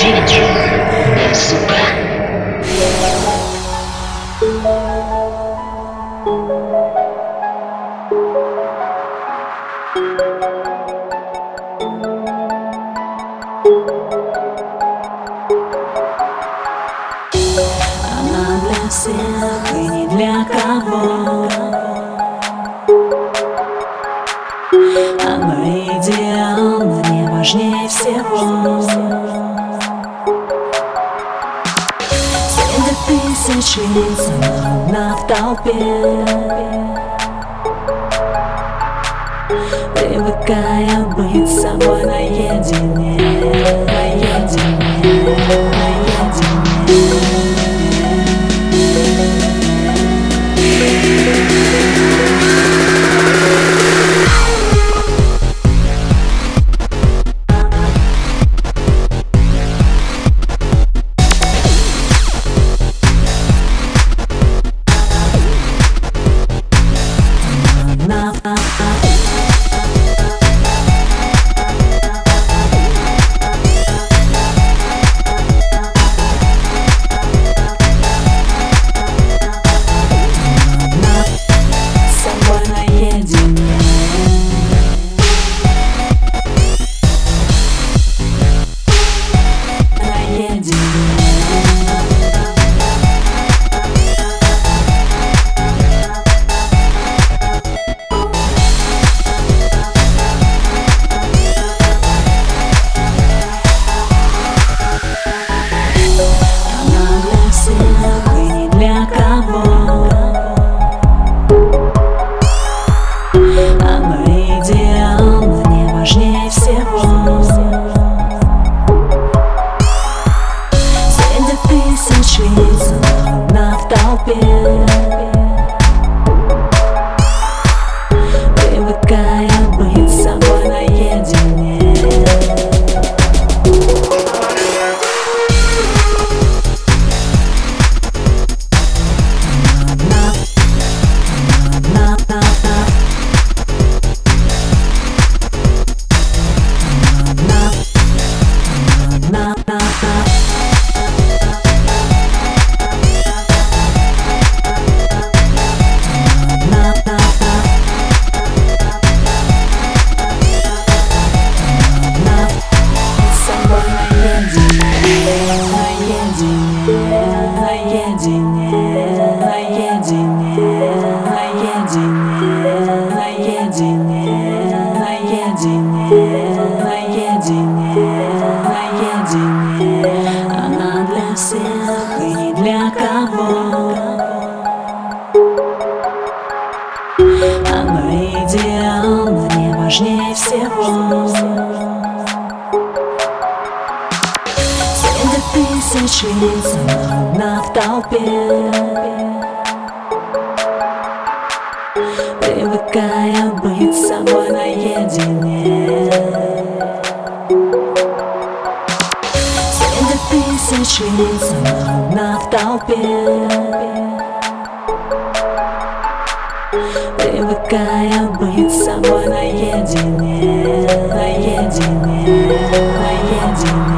Energy SB. Она для всех и не для кого. Она идеальна, не важнее всего. Среди тысяч лиц она одна в толпе, привыкая быть с собой наедине, наедине, наедине. Привыкая быть с собой наедине. Она для всех и не для кого. Она идеальна, не важнее всего. Среди тысяч лиц она одна в толпе, привыкая быть с собой наедине. Среди тысяч лиц она одна в толпе, привыкая быть с собой наедине, наедине, наедине.